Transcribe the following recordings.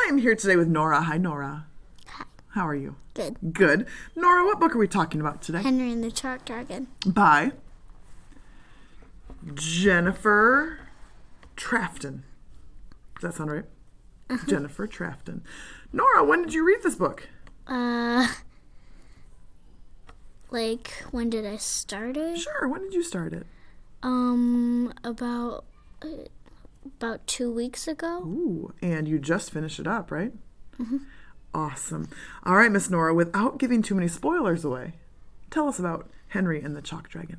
I'm here today with Nora. Hi, Nora. Hi. How are you? Good. Good. Nora, what book are we talking about today? Henry and the Chalk Dragon. By Jennifer Trafton. Does that sound right? Jennifer Trafton. Nora, when did you read this book? When did I start it? Sure, when did you start it? About 2 weeks ago. Ooh, and you just finished it up, right? Mm-hmm. Awesome. All right, Miss Nora, without giving too many spoilers away, tell us about Henry and the Chalk Dragon.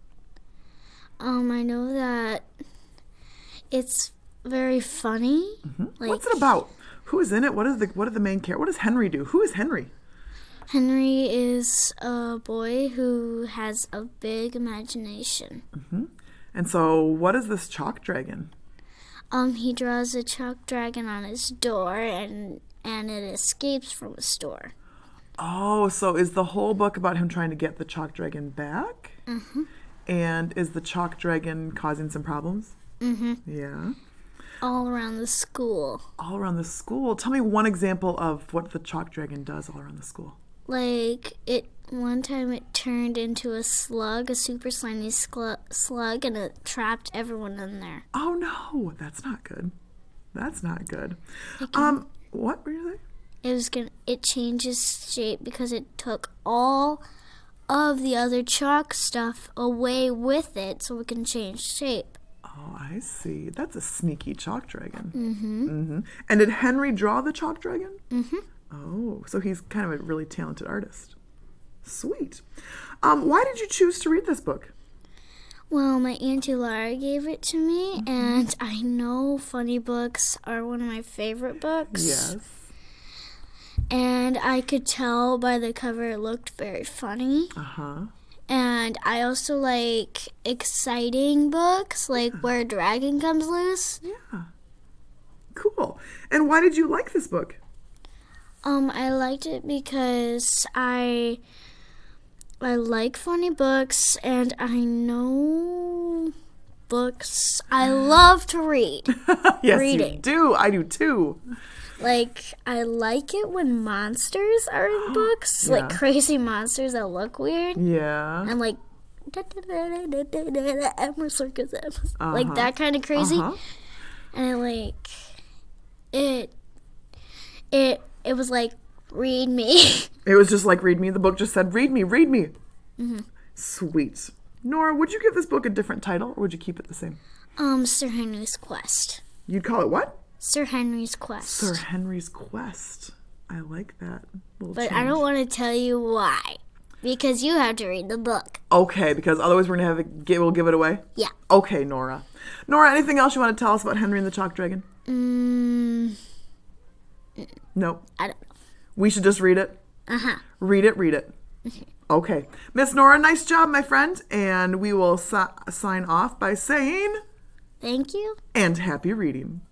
I know that it's very funny. Mm-hmm. What's it about? Who is in it? What are the main characters? What does Henry do? Who is Henry? Henry is a boy who has a big imagination. Mm-hmm. And so, what is this chalk dragon? He draws a chalk dragon on his door, and it escapes from his store. Oh, so is the whole book about him trying to get the chalk dragon back? Mm-hmm. And is the chalk dragon causing some problems? Mm-hmm. Yeah. All around the school. All around the school. Tell me one example of what the chalk dragon does all around the school. One time it turned into a slug, a super slimy slug, and it trapped everyone in there. Oh no, that's not good. That's not good. What were you saying? It changed its shape because it took all of the other chalk stuff away with it so it can change shape. Oh, I see. That's a sneaky chalk dragon. Mm-hmm. Mm-hmm. And did Henry draw the chalk dragon? Mm-hmm. Oh, so he's kind of a really talented artist. Sweet. Why did you choose to read this book? Well, my Auntie Laura gave it to me, and I know funny books are one of my favorite books. Yes. And I could tell by the cover it looked very funny. Uh-huh. And I also like exciting books, like where a dragon comes loose. Yeah. Cool. And why did you like this book? I liked it because I like funny books, and I know books. I love to read. Yes, Reading. You do. I do too. I like it when monsters are in books, Yeah. like crazy monsters that look weird. Yeah. And like, Emma Circus, like that kind of crazy. Uh-huh. And it was like, read me. It was just like, read me. The book just said, read me, read me. Mm-hmm. Sweet. Nora, would you give this book a different title, or would you keep it the same? Sir Henry's Quest. You'd call it what? Sir Henry's Quest. Sir Henry's Quest. I like that little But change. I don't want to tell you why. Because you have to read the book. Okay, because otherwise we're going to we'll give it away? Yeah. Okay, Nora. Nora, anything else you want to tell us about Henry and the Chalk Dragon? Nope. I don't know. We should just read it? Uh-huh. Read it. Okay. Miss Nora, nice job, my friend. And we will sign off by saying... Thank you. And happy reading.